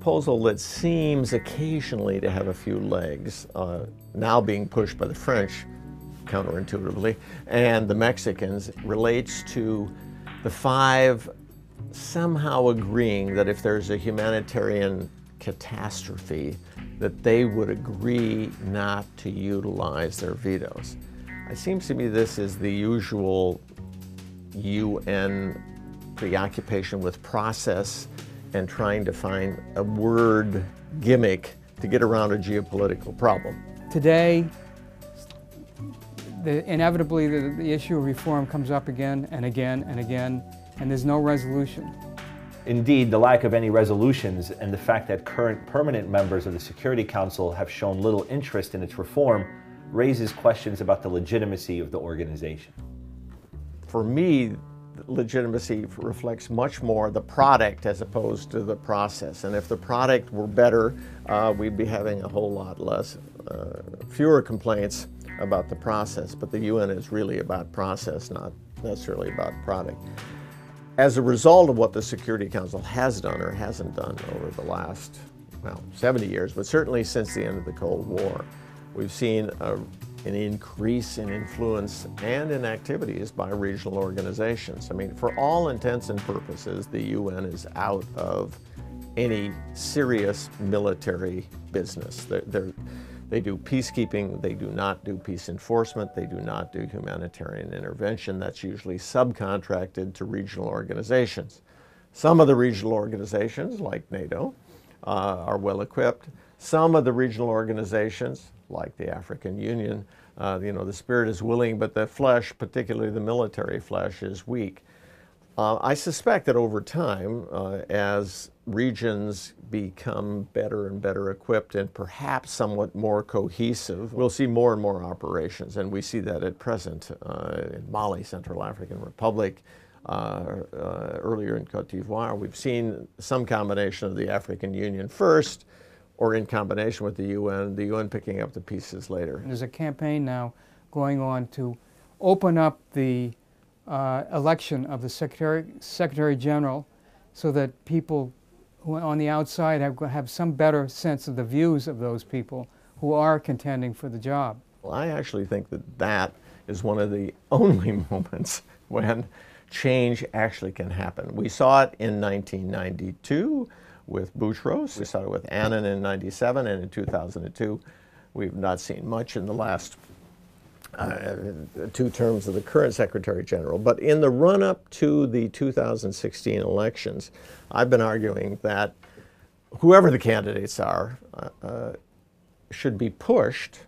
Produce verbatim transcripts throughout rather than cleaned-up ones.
proposal that seems occasionally to have a few legs, uh, now being pushed by the French, counterintuitively, and the Mexicans, relates to the five somehow agreeing that if there's a humanitarian catastrophe, that they would agree not to utilize their vetoes. It seems to me this is the usual U N preoccupation with process and trying to find a word gimmick to get around a geopolitical problem. Today, the, inevitably the, the issue of reform comes up again and again and again, and there's no resolution. Indeed, the lack of any resolutions and the fact that current permanent members of the Security Council have shown little interest in its reform raises questions about the legitimacy of the organization. For me, legitimacy reflects much more the product as opposed to the process. And if the product were better, uh, we'd be having a whole lot less, uh, fewer complaints about the process. But the U N is really about process, not necessarily about product. As a result of what the Security Council has done or hasn't done over the last, well, seventy years, but certainly since the end of the Cold War, we've seen a, an increase in influence and in activities by regional organizations. I mean, for all intents and purposes, the U N is out of any serious military business. They're, they're, they do peacekeeping, they do not do peace enforcement, they do not do humanitarian intervention. That's usually subcontracted to regional organizations. Some of the regional organizations, like NATO, uh, are well equipped. Some of the regional organizations, like the African Union, uh, you know, the spirit is willing, but the flesh, particularly the military flesh, is weak. Uh, I suspect that over time, uh, as regions become better and better equipped and perhaps somewhat more cohesive, we'll see more and more operations, and we see that at present uh, in Mali, Central African Republic, uh, uh, earlier in Cote d'Ivoire. We've seen some combination of the African Union first, or in combination with the U N, the U N picking up the pieces later. There's a campaign now going on to open up the uh, election of the Secretary, Secretary General so that people who on the outside have, have some better sense of the views of those people who are contending for the job. Well, I actually think that that is one of the only moments when change actually can happen. We saw it in nineteen ninety-two with Boutros, we saw it with Annan in ninety-seven, and in two thousand two. We've not seen much in the last uh, two terms of the current Secretary General. But in the run-up to the two thousand sixteen elections, I've been arguing that whoever the candidates are uh, uh, should be pushed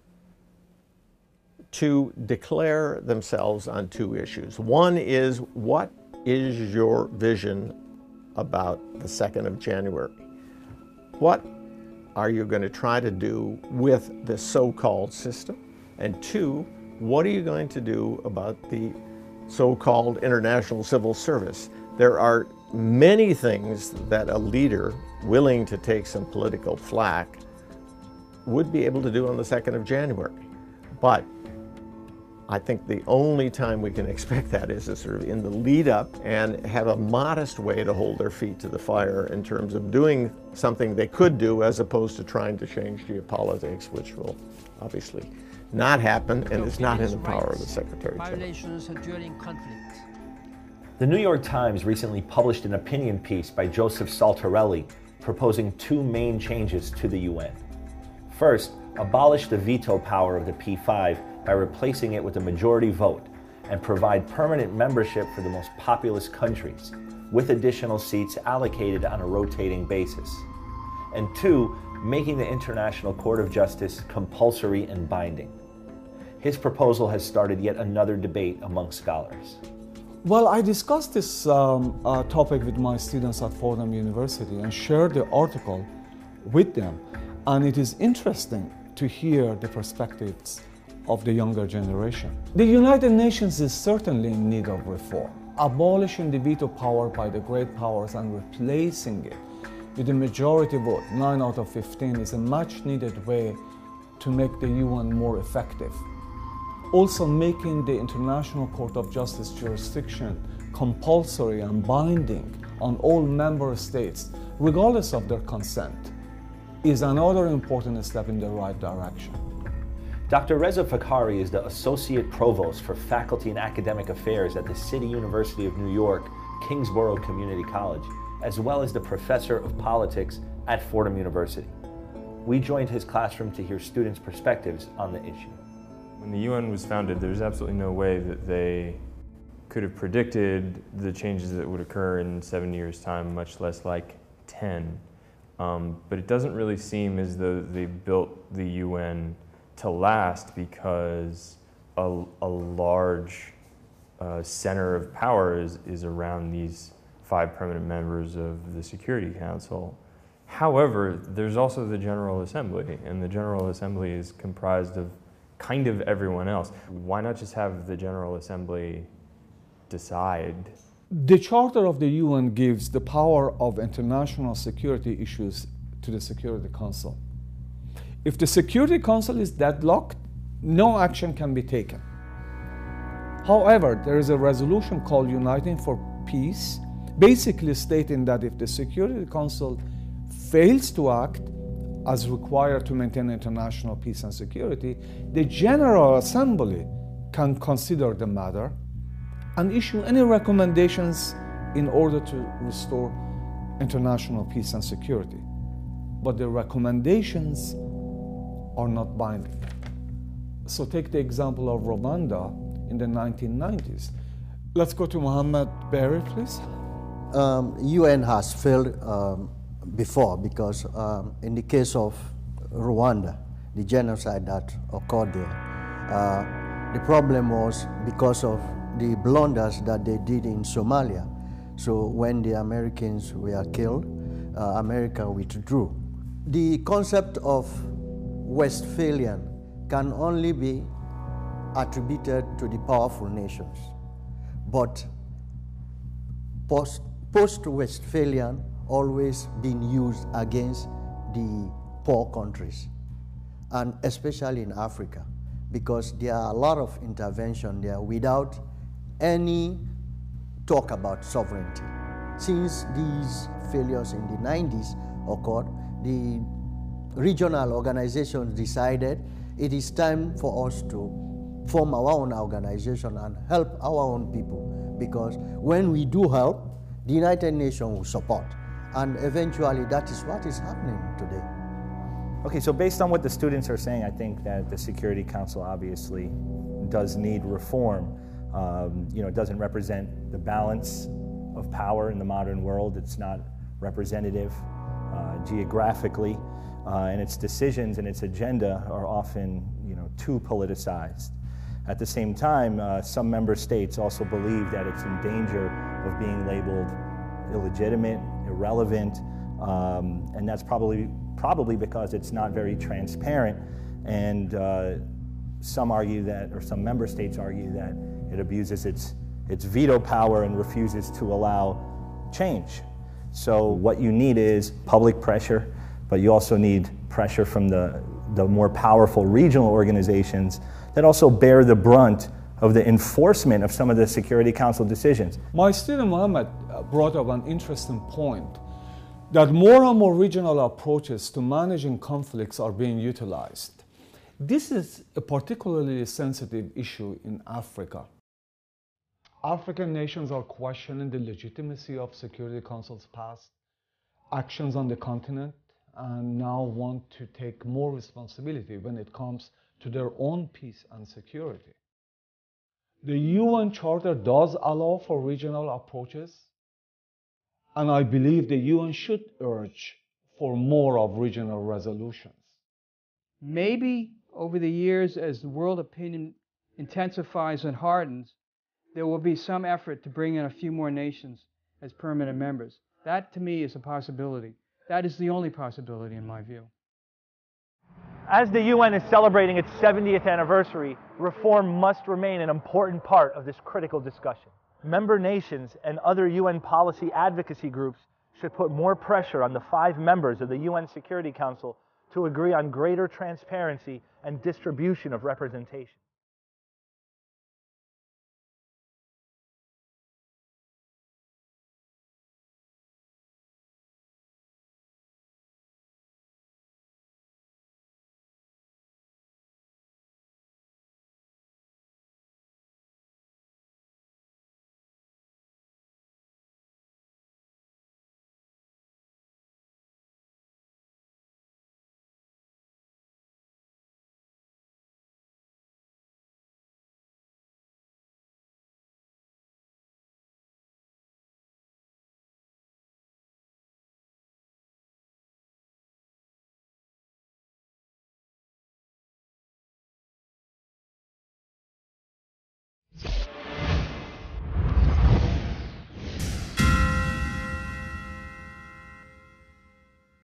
to declare themselves on two issues. One is, what is your vision about the second of January? What are you going to try to do with the so-called system? And two, what are you going to do about the so-called international civil service? There are many things that a leader willing to take some political flack would be able to do on the second of January. But I think the only time we can expect that is to sort of in the lead up and have a modest way to hold their feet to the fire in terms of doing something they could do as opposed to trying to change geopolitics, which will obviously not happen and is not in the power of the Secretary General. The New York Times recently published an opinion piece by Joseph Saltarelli proposing two main changes to the U N. First, abolish the veto power of the P five by replacing it with a majority vote and provide permanent membership for the most populous countries, with additional seats allocated on a rotating basis. And two, making the International Court of Justice compulsory and binding. His proposal has started yet another debate among scholars. Well, I discussed this um, uh, topic with my students at Fordham University and shared the article with them. And it is interesting to hear the perspectives of the younger generation. The United Nations is certainly in need of reform. Abolishing the veto power by the great powers and replacing it with a majority vote, nine out of fifteen, is a much needed way to make the U N more effective. Also, making the International Court of Justice jurisdiction compulsory and binding on all member states, regardless of their consent, is another important step in the right direction. Doctor Reza Fakhari is the Associate Provost for Faculty and Academic Affairs at the City University of New York, Kingsborough Community College, as well as the Professor of Politics at Fordham University. We joined his classroom to hear students' perspectives on the issue. When the U N was founded, there's absolutely no way that they could have predicted the changes that would occur in seven years' time, much less like ten. Um, but it doesn't really seem as though they built the U N to last, because a, a large uh, center of power is, is around these five permanent members of the Security Council. However, there's also the General Assembly, and the General Assembly is comprised of kind of everyone else. Why not just have the General Assembly decide? The Charter of the U N gives the power of international security issues to the Security Council. If the Security Council is deadlocked, no action can be taken. However, there is a resolution called Uniting for Peace, basically stating that if the Security Council fails to act as required to maintain international peace and security, the General Assembly can consider the matter and issue any recommendations in order to restore international peace and security. But the recommendations are not binding. So take the example of Rwanda in the nineteen nineties. Let's go to Mohammed Berry, please. Um, U N has failed um, before, because um, in the case of Rwanda, the genocide that occurred there, uh, the problem was because of the blunders that they did in Somalia. So when the Americans were killed, uh, America withdrew. The concept of Westphalian can only be attributed to the powerful nations, but post, post-Westphalian always been used against the poor countries, and especially in Africa, because there are a lot of intervention there without any talk about sovereignty. Since these failures in the nineties occurred, the regional organizations decided it is time for us to form our own organization and help our own people, because when we do help, the United Nations will support. And eventually that is what is happening today. Okay, so based on what the students are saying, I think that the Security Council obviously does need reform. Um, you know, it doesn't represent the balance of power in the modern world. It's not representative uh, geographically, uh, and its decisions and its agenda are often, you know, too politicized. At the same time, uh, some member states also believe that it's in danger of being labeled illegitimate, irrelevant, um, and that's probably probably because it's not very transparent. And uh, some argue that, or some member states argue that it abuses its its veto power and refuses to allow change. So what you need is public pressure, but you also need pressure from the the more powerful regional organizations that also bear the brunt of the enforcement of some of the Security Council decisions. My student Mohammed brought up an interesting point, that more and more regional approaches to managing conflicts are being utilized. This is a particularly sensitive issue in Africa. African nations are questioning the legitimacy of Security Council's past actions on the continent, and now want to take more responsibility when it comes to their own peace and security. The U N Charter does allow for regional approaches, and I believe the U N should urge for more of regional resolutions. Maybe over the years, as the world opinion intensifies and hardens, there will be some effort to bring in a few more nations as permanent members. That, to me, is a possibility. That is the only possibility in my view. As the U N is celebrating its seventieth anniversary, reform must remain an important part of this critical discussion. Member nations and other U N policy advocacy groups should put more pressure on the five members of the U N Security Council to agree on greater transparency and distribution of representation.